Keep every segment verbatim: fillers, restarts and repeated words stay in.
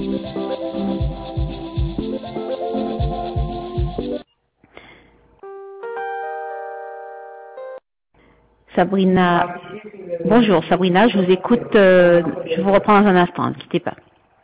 Sabrina, bonjour Sabrina, je vous écoute, euh, je vous reprends dans un instant, ne quittez pas.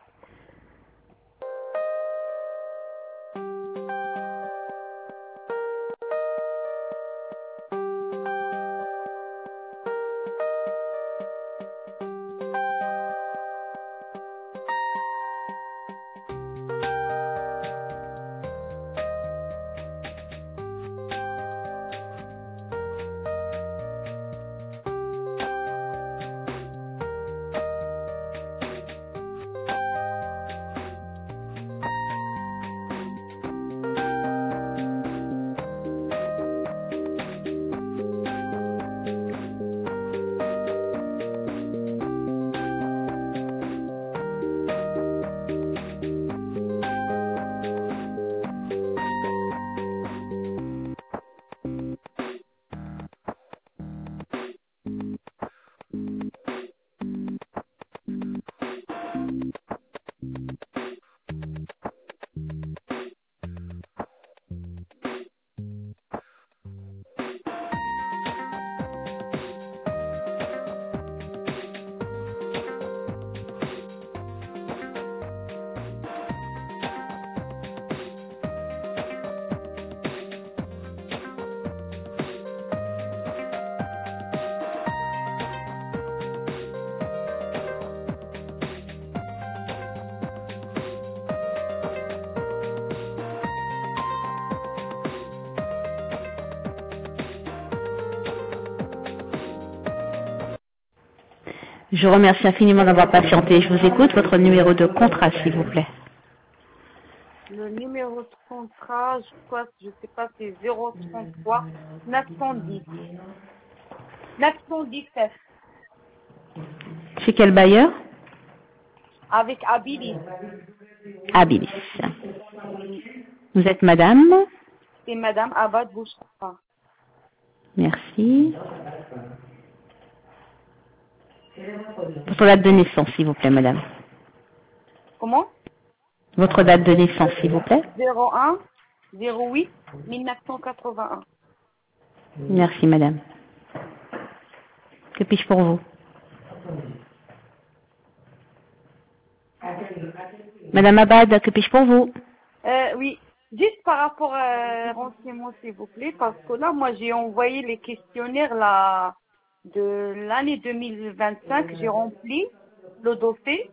Je remercie infiniment d'avoir patienté. Je vous écoute. Votre numéro de contrat, s'il vous plaît. Le numéro de contrat, je crois, je sais pas, c'est zéro trente-trois neuf cent dix. neuf cent dix-sept. Chez quel bailleur? Avec Abilis. Abilis. Vous êtes madame? C'est Madame Abad Bouchra. Merci. Votre date de naissance, s'il vous plaît, madame. Comment? Votre date de naissance, s'il vous plaît. zéro un zéro huit mille neuf cent quatre-vingt-un. Merci, madame. Que puis-je pour vous? Madame Abad, que puis-je pour vous? Euh, oui, juste par rapport à renseignements, s'il vous plaît, parce que là, moi, j'ai envoyé les questionnaires là, de l'année deux mille vingt-cinq, j'ai rempli le dossier.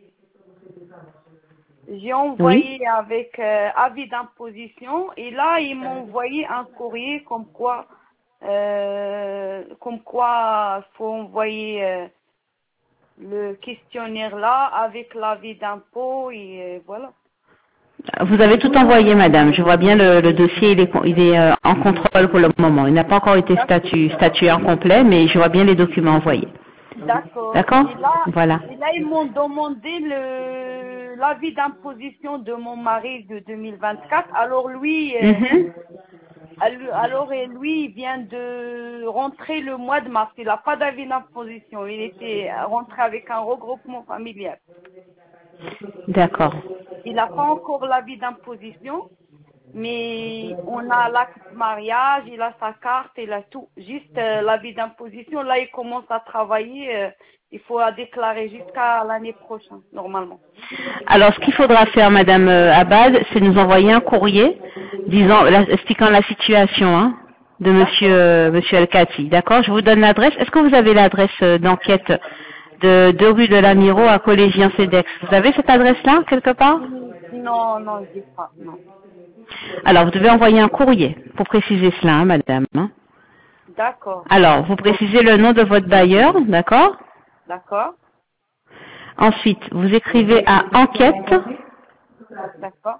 J'ai envoyé Oui. avec euh, avis d'imposition et là, ils m'ont envoyé un courrier comme quoi, euh, comme quoi, faut envoyer euh, le questionnaire là avec l'avis d'impôt et euh, voilà. Vous avez tout envoyé, madame. Je vois bien le, le dossier, il est, il est euh, en contrôle pour le moment. Il n'a pas encore été statu, statué en complet, mais je vois bien les documents envoyés. D'accord. D'accord? Et là, Voilà. et là, ils m'ont demandé le l'avis d'imposition de mon mari de deux mille vingt-quatre. Alors lui, euh, Mhm. alors lui, il vient de rentrer le mois de mars. Il n'a pas d'avis d'imposition. Il était rentré avec un regroupement familial. D'accord. Il n'a pas encore l'avis d'imposition, mais on a l'acte de mariage, il a sa carte, il a tout. Juste euh, l'avis d'imposition, là, il commence à travailler. Euh, il faut la déclarer jusqu'à l'année prochaine, normalement. Alors, ce qu'il faudra faire, madame euh, Abad, c'est nous envoyer un courrier disant, la- expliquant la situation hein, de monsieur, euh, monsieur El-Khati. D'accord? Je vous donne l'adresse. Est-ce que vous avez l'adresse euh, d'enquête de deux rue de l'Amiro à Collégien-Cedex? Vous avez cette adresse-là, quelque part? Non, non, je dis pas, non. Alors, vous devez envoyer un courrier pour préciser cela, hein, madame. hein. D'accord, Alors, vous précisez le nom de votre bailleur, d'accord? d'accord, Ensuite, vous écrivez à enquête, d'accord,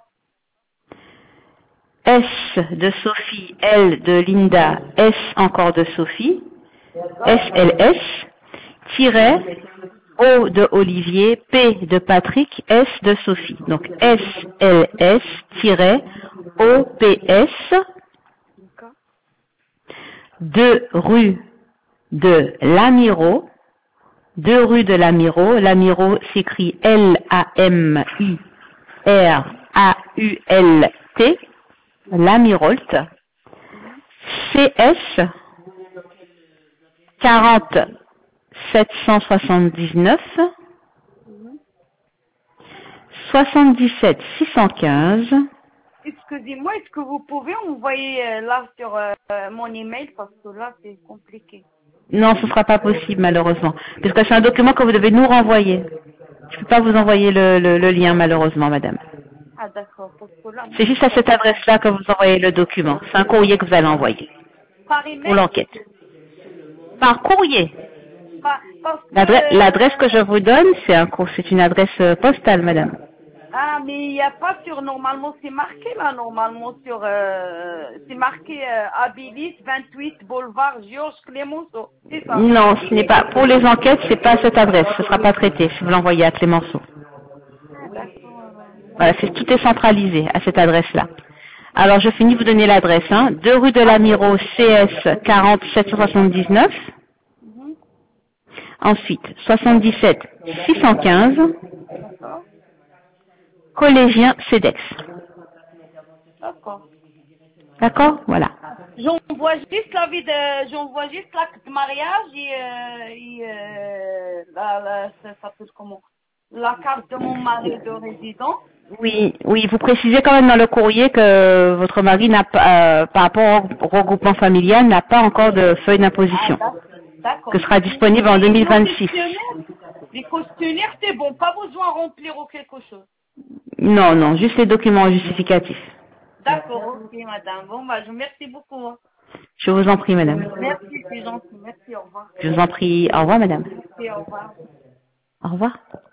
S de Sophie, L de Linda, S encore de Sophie, S L S, tiret, O de Olivier, P de Patrick, S de Sophie. Donc S L S, tiret, O P S, d'accord, deux rue de l'Amiro, deux rue de l'Amirault. L'Amirault s'écrit L A M I R A U L T, l'Amirault. C S quarante sept cent soixante-dix-neuf soixante-dix-sept six cent quinze. Excusez-moi, est-ce que vous pouvez envoyer euh, là sur euh, mon email parce que là c'est compliqué. Non, ce ne sera pas possible malheureusement, puisque c'est un document que vous devez nous renvoyer. Je ne peux pas vous envoyer le, le, le lien malheureusement, madame. Ah d'accord, parce que là... C'est juste à cette adresse-là que vous envoyez le document. C'est un courrier que vous allez envoyer Par pour email l'enquête. Par courrier. Par- parce que, L'adresse euh, l'adresse que je vous donne, c'est un cour- c'est une adresse euh, postale, madame. Ah, mais il n'y a pas sur, normalement, c'est marqué là, normalement, sur, euh, c'est marqué euh, Abilis, vingt-huit, boulevard Georges Clémenceau, c'est ça. Non, ce n'est pas. Pour les enquêtes, c'est pas cette adresse. Ce ne sera pas traité si vous l'envoyez à Clémenceau. Ah, d'accord. Voilà, c'est, tout est centralisé à cette adresse-là. Alors, je finis de vous donner l'adresse. Hein. deux rue de l'Amirault, C S quarante sept cent soixante-dix-neuf. Mhm. Ensuite, soixante-dix-sept six cent quinze. D'accord, Collégien CEDEX. d'accord. D'accord? Voilà. J'envoie juste la vie de, j'envoie juste l'acte de mariage et, euh, et euh, la, la, ça s'appelle comment? La carte de mon mari de résident. Oui, oui, vous précisez quand même dans le courrier que votre mari n'a pas, euh, par rapport au regroupement familial, n'a pas encore de feuille d'imposition, Ah, d'accord. que sera disponible en Et deux mille nos vingt-six. questionnaires, les questionnaires, c'est bon, pas besoin de remplir ou quelque chose. Non, non, juste les documents justificatifs. D'accord, ok, madame. Bon, bah, je vous remercie beaucoup. Hein. Je vous en prie, madame. Merci, c'est gentil. Merci, au revoir. Je vous en prie. Au revoir, madame. Merci, au revoir. Au revoir.